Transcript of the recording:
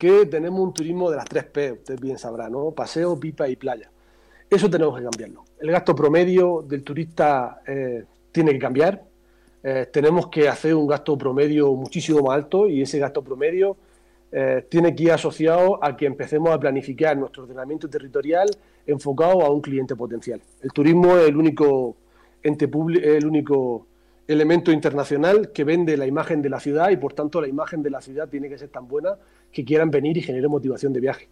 que tenemos un turismo de las 3 P, usted bien sabrá, ¿no? Paseo, pipa y playa. Eso tenemos que cambiarlo. El gasto promedio del turista tiene que cambiar. Tenemos que hacer un gasto promedio muchísimo más alto y ese gasto promedio tiene que ir asociado a que empecemos a planificar nuestro ordenamiento territorial enfocado a un cliente potencial. El turismo es el único ente público, el único elemento internacional que vende la imagen de la ciudad y por tanto la imagen de la ciudad tiene que ser tan buena que quieran venir y genere motivación de viaje.